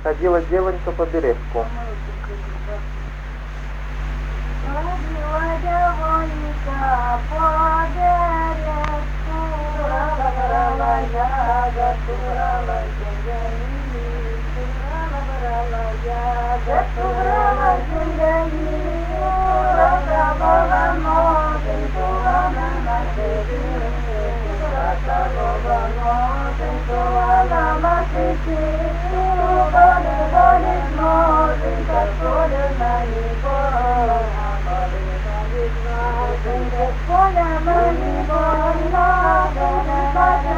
Ходила девонька по бережку. Ходила девонька по бережку, брала ягодку, брала землянику, брала ягодку, брала землянику, раздавала ноженьку, она на цветочку, раздавала ноженьку, она на цветочку, гонит ноженька, соль на него. Поля,